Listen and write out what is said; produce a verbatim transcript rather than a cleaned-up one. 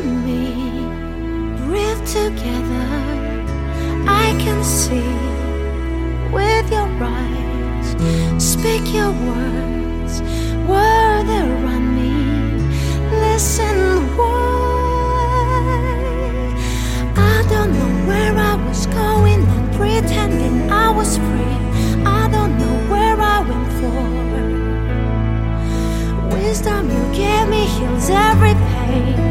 and me breathe together. I can see with your eyes, speak your words, word around me. Listen, why? I don't know where I was going and pretending I was free. I don't know where I went for. Wisdom you gave me heals every pain.